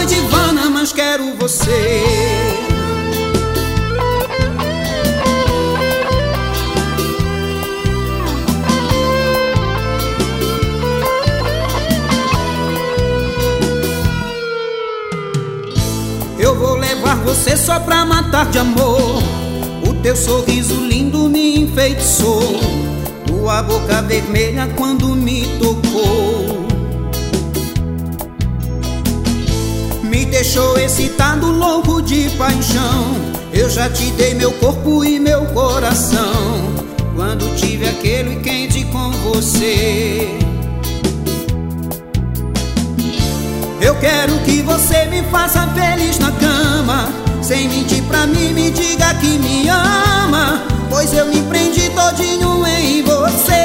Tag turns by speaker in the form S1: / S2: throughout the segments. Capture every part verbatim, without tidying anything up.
S1: doidivana, mas quero você. Eu vou levar você só pra matar de amor. O teu sorriso lindo me enfeitiçou, tua boca vermelha quando me tocou me deixou excitado, louco de paixão. Eu já te dei meu corpo e meu coração quando tive aquele quente com você. Eu quero que você me faça feliz na cama, sem mentir pra mim, me diga que me ama, pois eu me prendi todinho em você.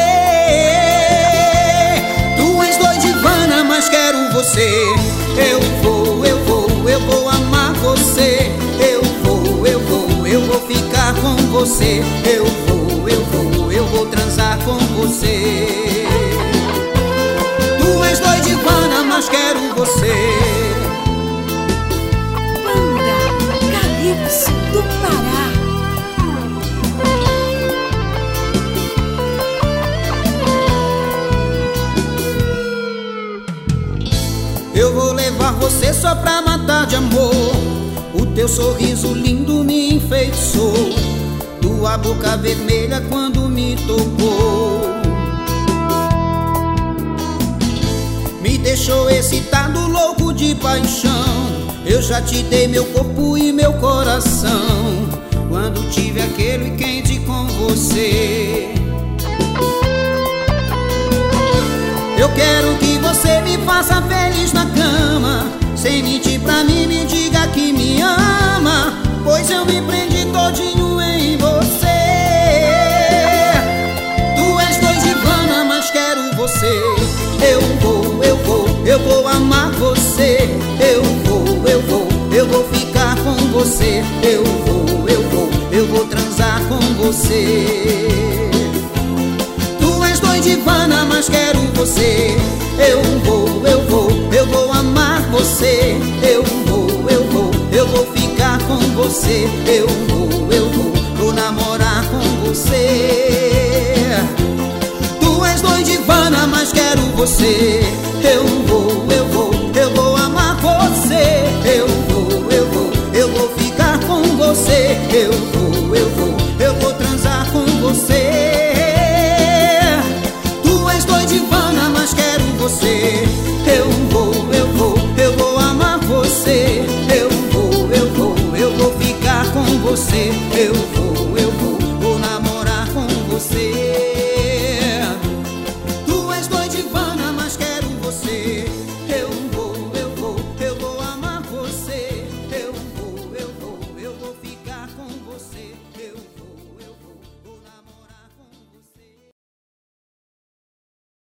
S1: Tu és doidivana, mas quero você. Eu vou, eu vou, eu vou amar você. Eu vou, eu vou, eu vou ficar com você. Eu vou, eu vou, eu vou transar com você. Tu és doidivana, mas quero você.
S2: Banda Calypso do Pará.
S1: Eu vou levar você só pra matar de amor. O teu sorriso lindo me enfeitiçou, tua boca vermelha quando me tocou me deixou excitado, louco de paixão. Eu já te dei meu corpo e meu coração quando tive aquele quente com você. Eu quero que você me faça feliz na cama, sem mentir pra mim, me diga que me ama, pois eu me prendi todinho em você. Tu és doidivana, mas quero você. Eu vou, eu vou, eu vou amar você. Eu vou, eu vou, eu vou ficar com você. Eu vou, eu vou, eu vou transar com você. Tu és doidivana, mas quero você. Eu vou, eu vou, eu vou amar você. Eu vou, eu vou, eu vou ficar com você. Eu vou, eu vou, vou namorar com você. Tu és doidivana, mas quero você. Eu vou, eu vou, eu vou amar você. Eu vou, eu vou, eu vou ficar com você. Eu vou, eu vou, eu vou transar com você. Tu és doidivana, mas quero você. Eu vou, eu vou, eu vou amar você. Eu